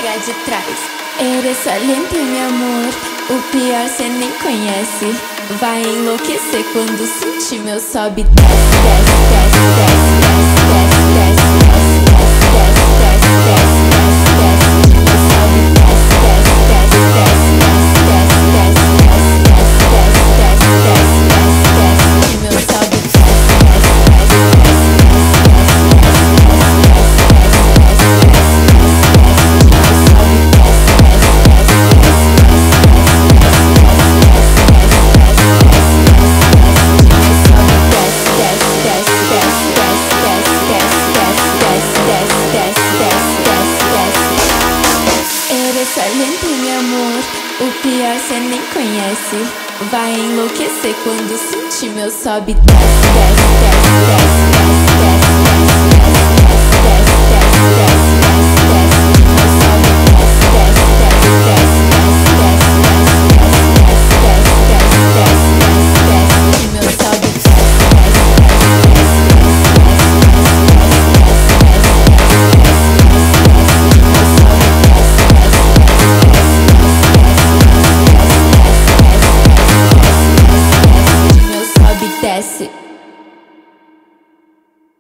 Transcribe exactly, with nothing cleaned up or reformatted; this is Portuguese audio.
pega de trás. Eres excelente, meu amor, o pior cê nem conhece. Vai enlouquecer quando sentir meu sobe, desce, desce, desce, desce, desce, desce, desce, desce, desce, desce, desce, desce, desce, meu sobe, desce, desce, desce, desce, desce, desce, desce, desce, desce, desce, desce, desce, desce, meu sobe, desce, desce, desce, excelente, meu amor, o pior cê nem conhece. Vai enlouquecer quando sentir meu sobe, desce, desce.